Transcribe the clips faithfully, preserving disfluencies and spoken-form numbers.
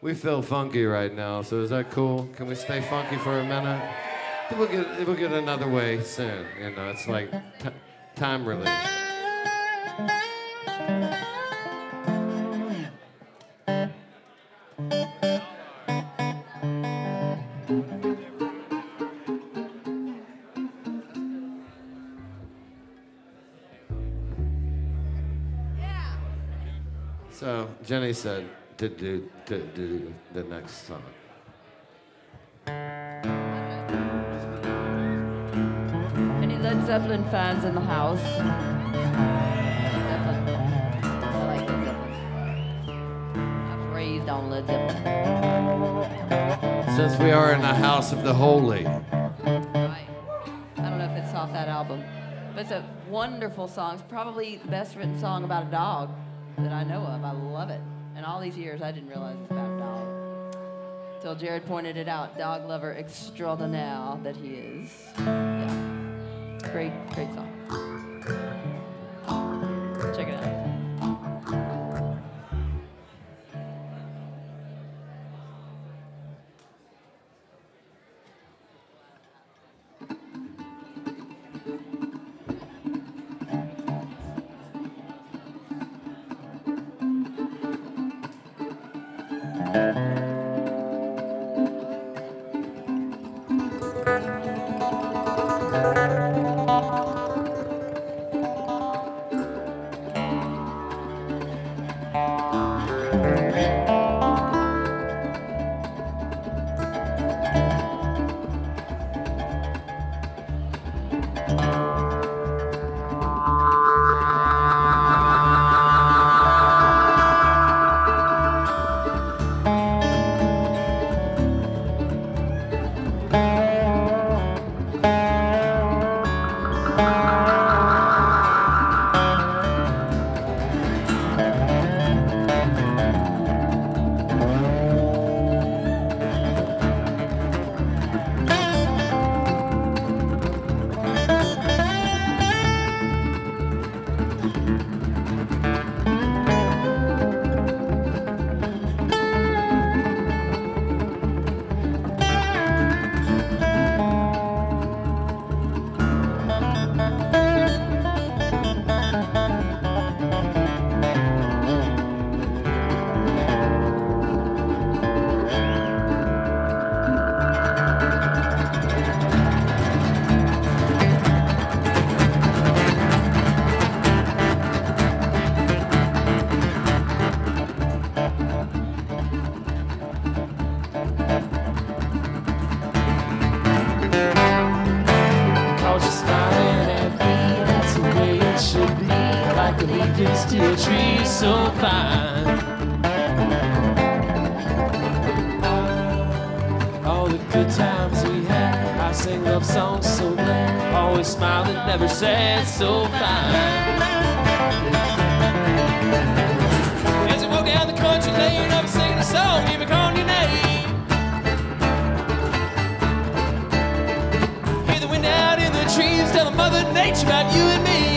We feel funky right now, so is that cool? Can we stay funky for a minute? We'll get, we'll get another way soon, you know, it's like t- time release. So Jenny said to do to do the next song. Any Led Zeppelin fans in the house? Led Zeppelin. I like Led Zeppelin. I was raised on Led Zeppelin. Since we are in the house of the holy. Right. I don't know if it's off that album, but it's a wonderful song. It's probably the best written song about a dog that I know of. I love it. And all these years, I didn't realize it's about a dog. Till Jared pointed it out, dog lover extraordinaire that he is. Yeah, great, great song. Check it out. To a tree so fine. All the good times we had, I sing love songs so glad, always smiling, never sad, so fine. As I walk down the country lane, I'm singing a song, hear me calling your name. Hear the wind out in the trees, telling Mother Nature about you and me.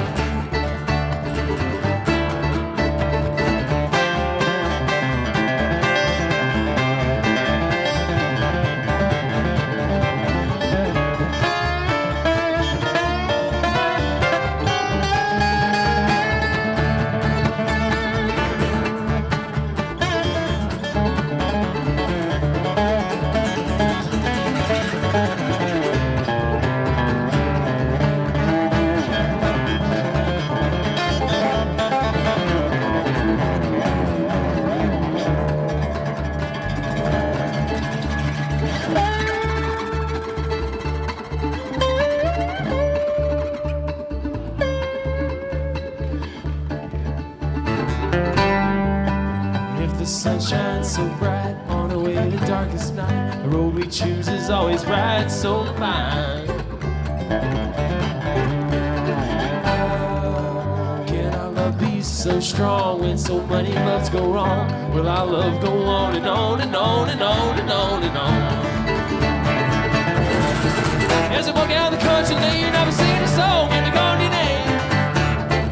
So bright on the way to darkest night, the road we choose is always right, so fine. How can our love be so strong when so many loves go wrong? Will our love go on and on and on and on and on and on? As I walk down the country lane, I've been singing a song and they're calling your name.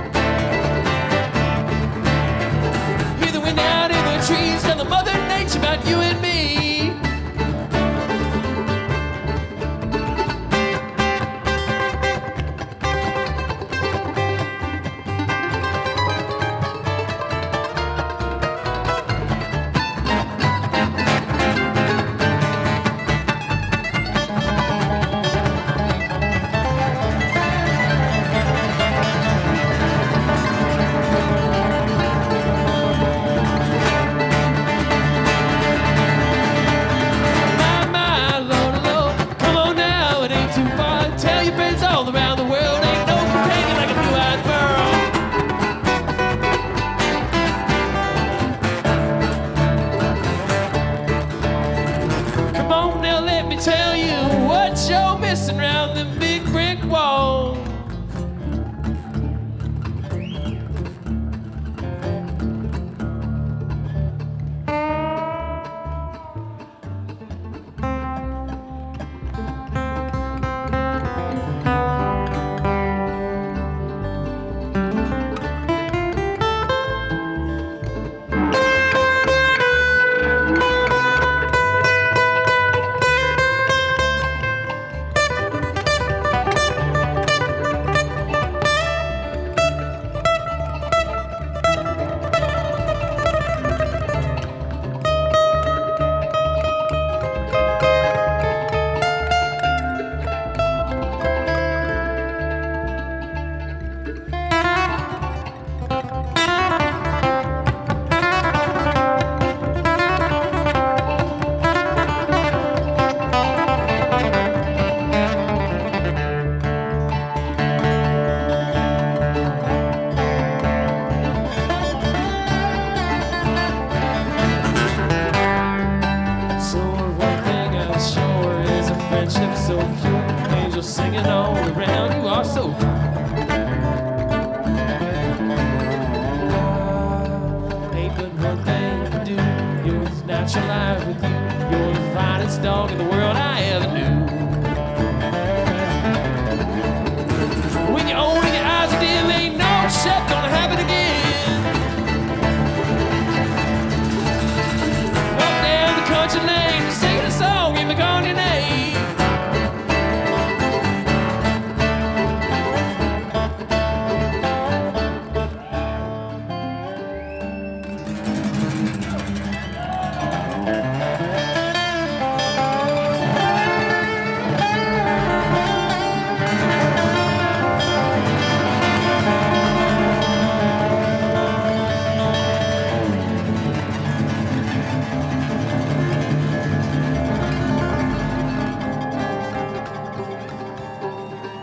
Hear the wind out in the trees, tell the Mother Nature about friendship so pure. Angels singing all around, you are so pure. Ain't but one thing to do. You're as natural life with you. You're the finest dog in the world.